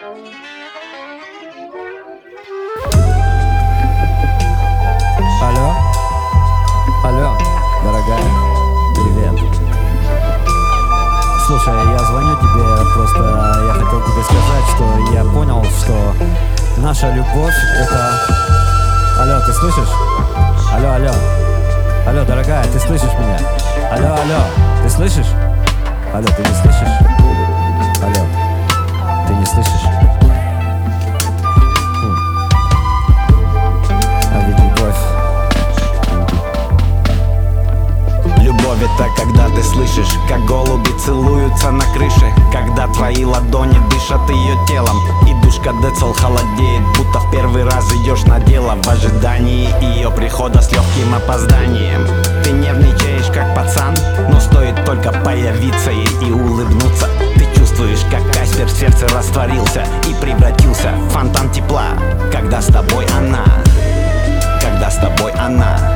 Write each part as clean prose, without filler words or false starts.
Алло, алло, дорогая, привет. Слушай, я звоню тебе, просто я хотел тебе сказать, что я понял, что наша любовь это... Алло, ты слышишь? Алло, алло, алло, дорогая, ты слышишь меня? Алло, алло, ты слышишь? Алло, ты не слышишь? Алло, ты не слышишь? А ведь любовь... Любовь — это когда ты слышишь, как голуби целуются на крыше, когда твои ладони дышат ее телом, и душка Децл холодеет, будто в первый раз идешь на дело, в ожидании ее прихода с легким опозданием. Ты нервничаешь, как пацан, но стоит только появиться ей и улыбнуться. Ты чувствуешь, как айсберг в сердце растворился и превратился в фонтан тепла, когда с тобой она, когда с тобой она.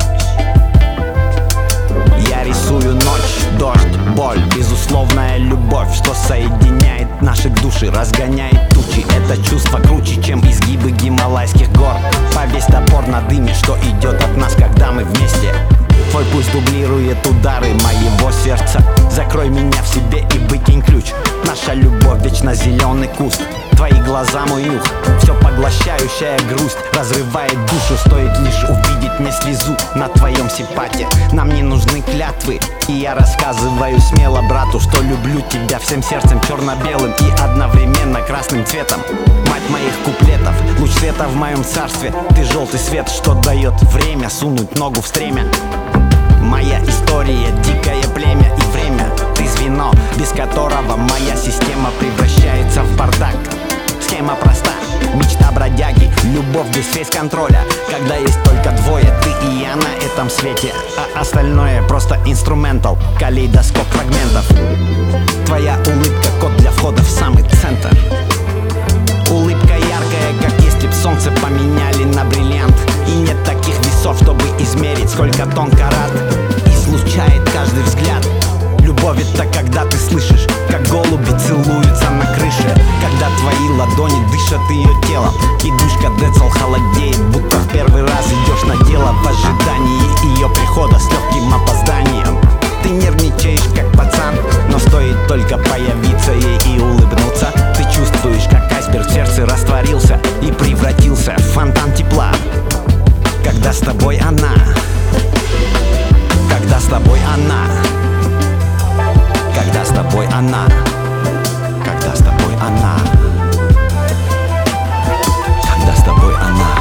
Я рисую ночь, дождь, боль, безусловная любовь, что соединяет наши души, разгоняет тучи. Это чувство круче, чем изгибы гималайских гор. Повесь топор на дыме, что идет от нас, когда мы вместе. Твой пульс дублирует удары моего сердца. Закрой меня в себе и выкинь ключ. Наша любовь вечно зеленый куст. Твои глаза мой нюх, все поглощающая грусть разрывает душу, стоит лишь увидеть мне слезу на твоем сипате. Нам не нужны клятвы, и я рассказываю смело брату, что люблю тебя всем сердцем, черно-белым и одновременно красным цветом. Мать моих куплетов, луч света в моем царстве. Ты желтый свет, что дает время сунуть ногу в стремя. Моя история, дикое племя и время. Ты звено, без которого моя система превращается в бардак. Схема проста, мечта бродяги, любовь без фейс-контроля. Когда есть только двое, ты и я на этом свете, а остальное просто инструментал, калейдоскоп фрагментов. Твоя улыбка — код для входа в самый центр. Улыбка яркая, как если б солнце поменяли на бриллиант. И нет таких весов, чтобы измерить, сколько тонн карат. Излучает каждый взгляд. Любовь — это когда ты слышишь, как голуби целуются на крыше, когда твои ладони дышат ее телом, и душка Децл холодеет, будто в первый раз идешь на дело, в ожидании ее прихода с легким опозданием. Ты нервничаешь, как пацан, но стоит только появиться ей и улыбнуться. Ты чувствуешь, как айсберг в сердце растворился и превратился в фонтан тепла, когда с тобой она, когда с тобой она, когда с тобой она, когда с тобой она, когда с тобой она.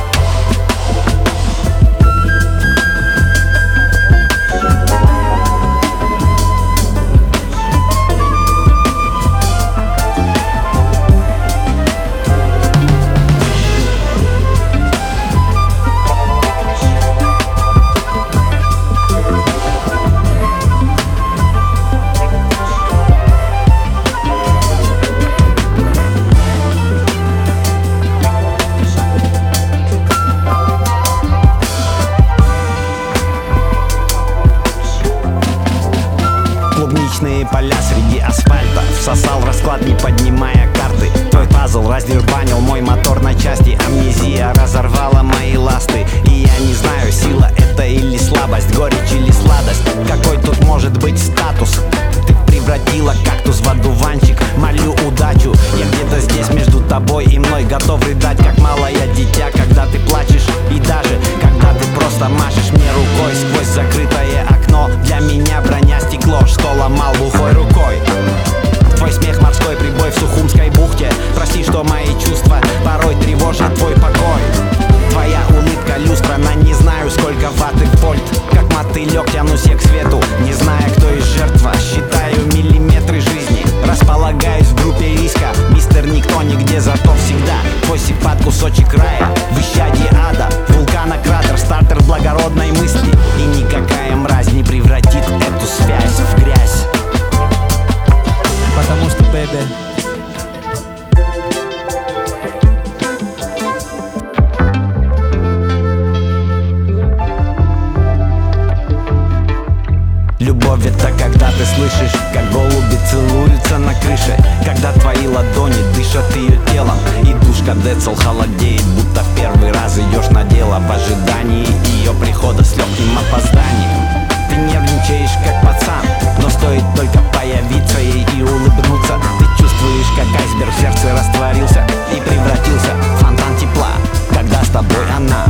Клубничные поля среди асфальта, всосал в расклад, не поднимая карты. Твой пазл раздербанил мой мотор на части. Амнезия разорвала мои ласты, и я не знаю, сила это или слабость, горечь или сладость. Какой тут может быть статус? Ты превратила кактус в одуванчик. Молю удачу, я где-то здесь между тобой и мной, готов рыдать, как малое дитя, когда ты плачешь, и даже когда ты просто машешь мне рукой сквозь закрытое окно. Для меня броня стекло, что ломал глухой рукой. Твой смех — морской прибой в Сухумской бухте. Прости, что мои чувства порой тревожат твой покой. Твоя улыбка — люстра на не знаю сколько ватт и вольт. Как мотылек тянусь я к свету, не зная, кто из жертва. Считаю миллиметры жизни, располагаюсь в группе риска. Мистер Никто нигде, зато всегда твой сипат — кусочек рая, в исчадье ада, вулкана кратер, стартер благородной мысли. И никакая мразь не превратит эту связь в грязь. Потому что, бэйби, любовь — это когда ты слышишь, как голуби целуются на крыше, когда твои ладони дышат ее телом, душка Децл холодеет, будто в первый раз идешь на дело в ожидании ее прихода с легким опозданием. Ты нервничаешь как пацан, но стоит только появиться ей и улыбнуться. Ты чувствуешь, как айсберг в сердце растворился и превратился в фонтан тепла, когда с тобой она.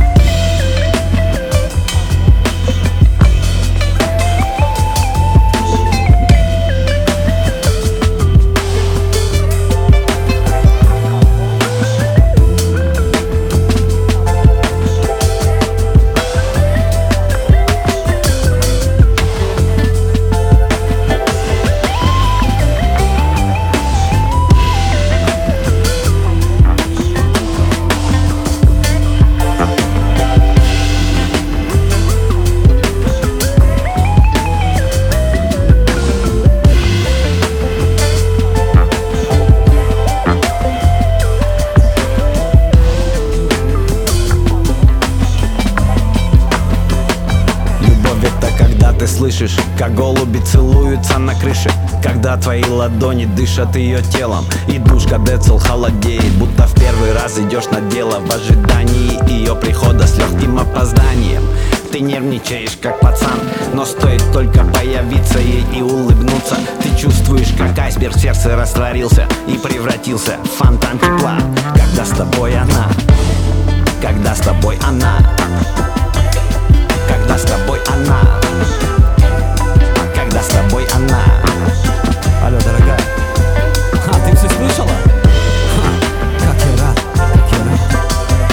Ты слышишь, как голуби целуются на крыше, когда твои ладони дышат ее телом, и душка Децл холодеет, будто в первый раз идешь на дело в ожидании ее прихода с легким опозданием. Ты нервничаешь как пацан, но стоит только появиться ей и улыбнуться. Ты чувствуешь, как айсберг в сердце растворился и превратился в фонтан тепла, когда с тобой она. Когда с тобой она. Когда с тобой она. Когда с тобой она. Алло, дорогая. Ты все слышала? Как я рад, как я рад.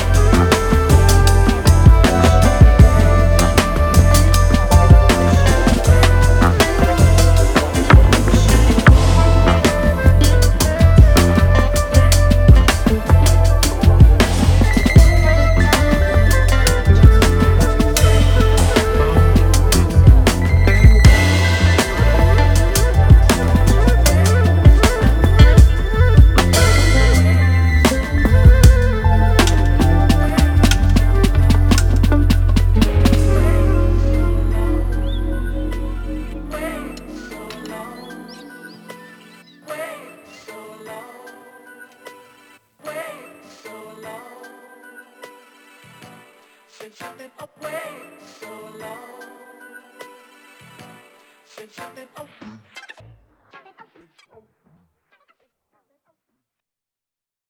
Since you've been away so long, since you've been away.